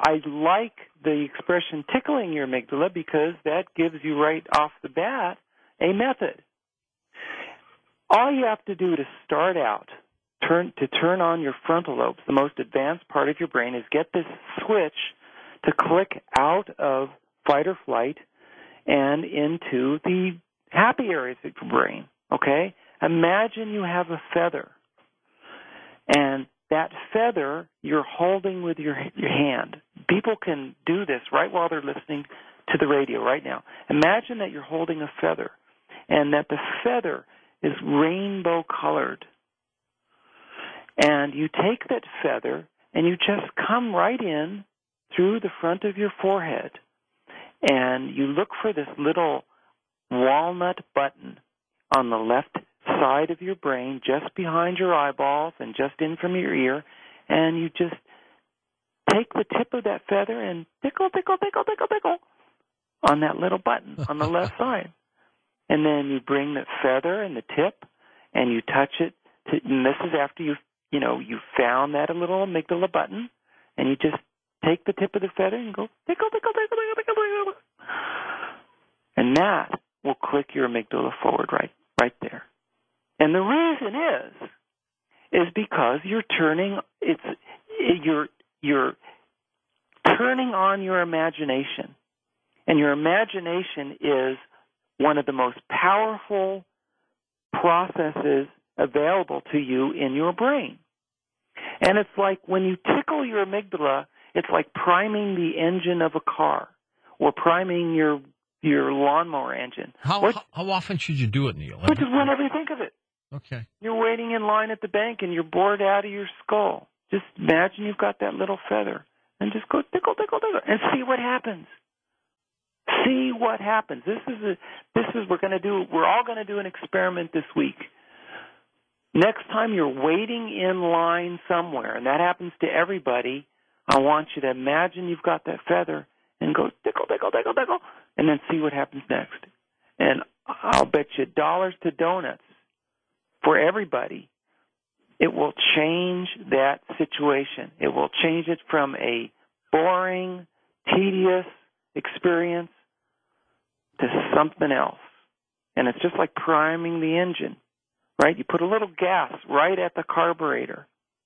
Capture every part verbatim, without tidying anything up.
I like the expression tickling your amygdala because that gives you right off the bat a method. All you have to do to start out, turn to turn on your frontal lobes, the most advanced part of your brain, is get this switch to click out of fight or flight and into the happy areas of your brain, okay? Imagine you have a feather, and that feather you're holding with your, your hand. People can do this right while they're listening to the radio right now. Imagine that you're holding a feather, and that the feather is rainbow-colored. And you take that feather, and you just come right in through the front of your forehead, and you look for this little walnut button on the left side of your brain, just behind your eyeballs and just in from your ear, and you just take the tip of that feather and tickle, tickle, tickle, tickle, tickle on that little button on the left side. And then you bring the feather and the tip, and you touch it. To, and this is after you, you know, you found that little amygdala button, and you just take the tip of the feather and go tickle, tickle, tickle, tickle, tickle, tickle, and that will click your amygdala forward right, right there. And the reason is, is because you're turning it's you're you're turning on your imagination, and your imagination is one of the most powerful processes available to you in your brain. And it's like when you tickle your amygdala, it's like priming the engine of a car or priming your your lawnmower engine. How what, how, how often should you do it, Neil? But just whenever you think of it. Okay. You're waiting in line at the bank and you're bored out of your skull. Just imagine you've got that little feather and just go tickle, tickle, tickle, and see what happens. See what happens. This is a, this is we're going to do. We're all going to do an experiment this week. Next time you're waiting in line somewhere, and that happens to everybody, I want you to imagine you've got that feather and go tickle, tickle, tickle, tickle, and then see what happens next. And I'll bet you dollars to donuts for everybody, it will change that situation. It will change it from a boring, tedious experience to something else. And it's just like priming the engine, right? You put a little gas right at the carburetor,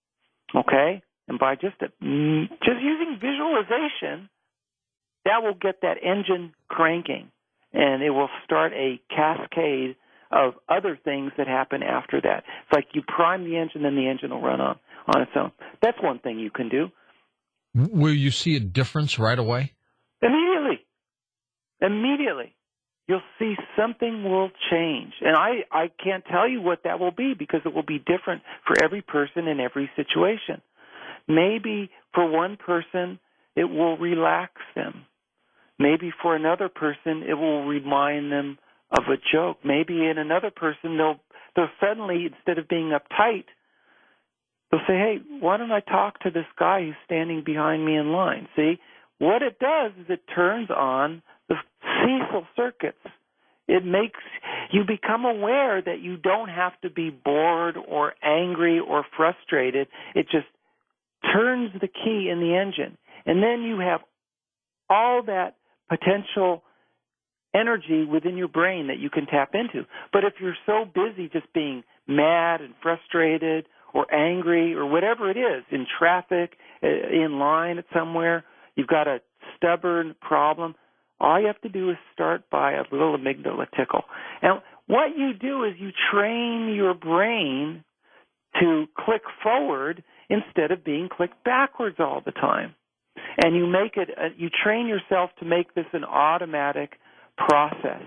okay? And by just a, just using visualization, that will get that engine cranking, and it will start a cascade of other things that happen after that. It's like you prime the engine, then the engine will run on, on its own. That's one thing you can do. Will you see a difference right away? Immediately. Immediately. You'll see something will change. And I, I can't tell you what that will be because it will be different for every person in every situation. Maybe for one person, it will relax them. Maybe for another person, it will remind them of a joke. Maybe in another person, they'll they'll suddenly, instead of being uptight, they'll say, hey, why don't I talk to this guy who's standing behind me in line? See, what it does is it turns on the Cecil circuits. It makes you become aware that you don't have to be bored or angry or frustrated. It just turns the key in the engine. And then you have all that potential energy within your brain that you can tap into. But if you're so busy just being mad and frustrated or angry or whatever it is, in traffic, in line at somewhere, you've got a stubborn problem, all you have to do is start by a little amygdala tickle. And what you do is you train your brain to click forward instead of being clicked backwards all the time. And you make it, uh, you train yourself to make this an automatic process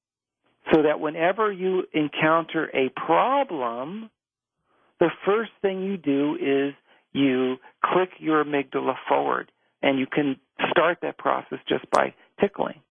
so that whenever you encounter a problem, the first thing you do is you click your amygdala forward, and you can start that process just by tickling.